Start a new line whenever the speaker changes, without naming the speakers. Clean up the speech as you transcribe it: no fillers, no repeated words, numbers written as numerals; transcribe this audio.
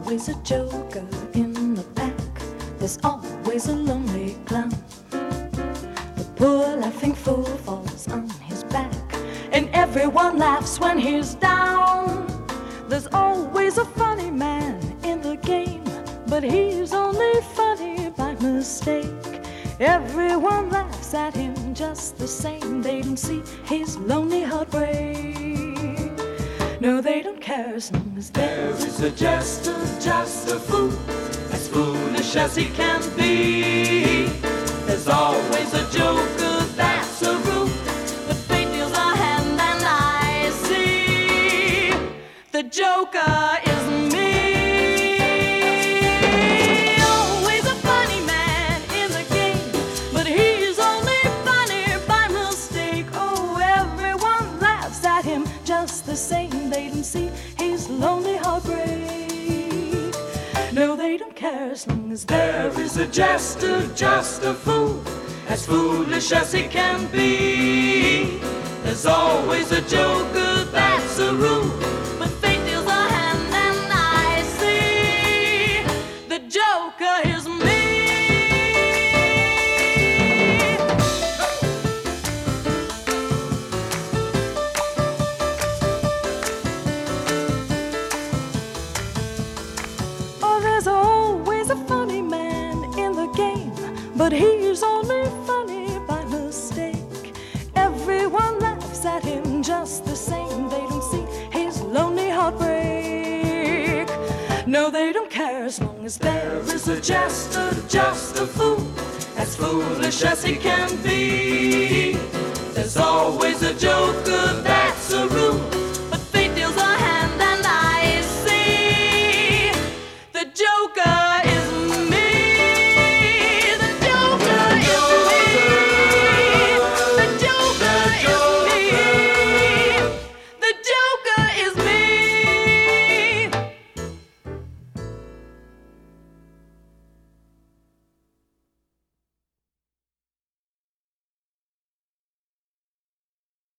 always a joker in the pack. There's always a lonely clown. The poor laughing fool falls on his back, and everyone laughs when he's down. There's always a funny man in the game, but he's only funny by mistake. Everyone laughs at him just the same. They don't see his lonely heartbreak. No, they don't care as long as there is a jester, just a fool, as foolish as he can be. There's always a joker, that's a rule, but fate deals a hand and I see the joker is me. Always a funny man in the game, but he's only funny by mistake. Oh, everyone laughs at him just the same. They don't see his lonely heartbreak. No, they don't care as long as there is a jester, just a fool, as foolish as he can be. There's always a joker, that's a rule, but fate deals a hand and I see the joker is me. Oh, there's always a funny man in the game, but he's only funny by mistake. Everyone laughs at him just the same. They don't see his lonely heartbreak. No, they don't care as long as there is a jester, just a fool, as foolish as he can be.